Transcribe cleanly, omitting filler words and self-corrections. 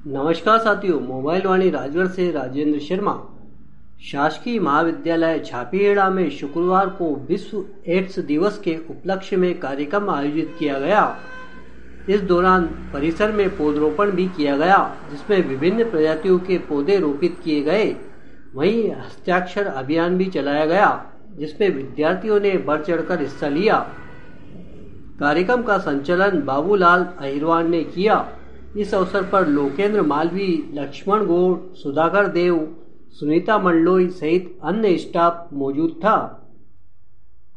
नमस्कार साथियों, मोबाइल वाणी राजगढ़ से राजेंद्र शर्मा। शासकीय महाविद्यालय छापीहेड़ा में शुक्रवार को विश्व एड्स दिवस के उपलक्ष्य में कार्यक्रम आयोजित किया गया। इस दौरान परिसर में पौधरोपण भी किया गया, जिसमें विभिन्न प्रजातियों के पौधे रोपित किए गए। वहीं हस्ताक्षर अभियान भी चलाया गया, जिसमें विद्यार्थियों ने बढ़ चढ़कर हिस्सा लिया। कार्यक्रम का संचालन बाबूलाल अहिरवार ने किया। इस अवसर पर लोकेंद्र मालवी, लक्ष्मण गौड़, सुधाकर देव, सुनीता मंडलोई सहित अन्य स्टाफ मौजूद था।